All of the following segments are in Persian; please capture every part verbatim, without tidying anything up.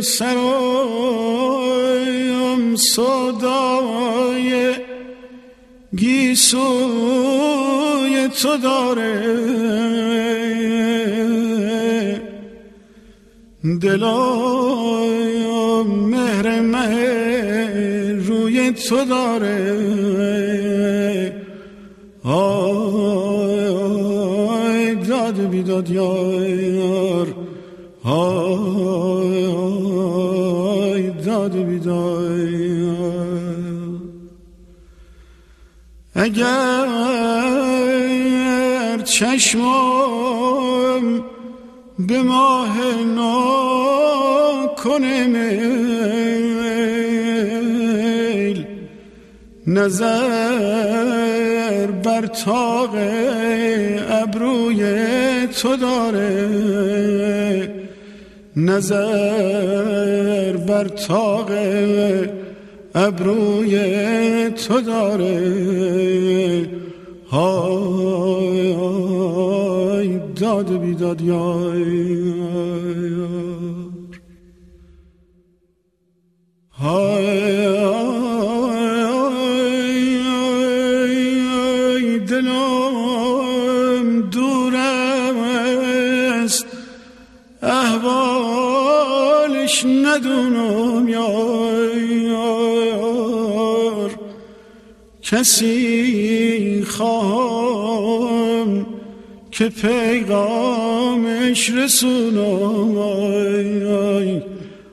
سرایم صدای گیسوی تو داره، دلایم مهر مهر روی تو داره. آی داد بیداد یار، آی داد بیداد یار. اگر چشمم به ماه نا کنه میل، نظر بر طاق ابروی تو داره، نظر بر طاق ابروی تو داره. های های داد بیداد یار، های های دلم دور است احوالش ندونم یار، کسی خواهم که پیغامش رسونم. آی آی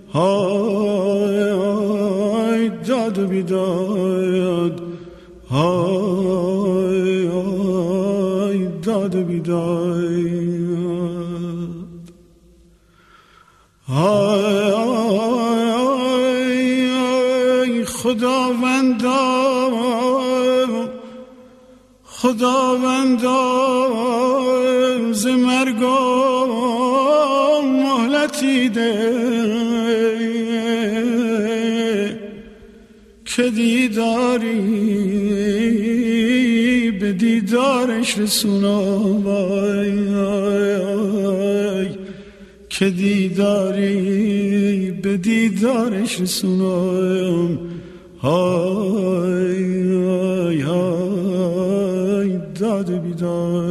آی داد و بیداد، آی آی داد و بیداد، آی آی خداوندا خداوندا ز مرگم مهلتی ده که دیداری به دیدارش رسونم. آی آی آی که دیداری به دیدارش رسونم. آی آی آی داد بیداد.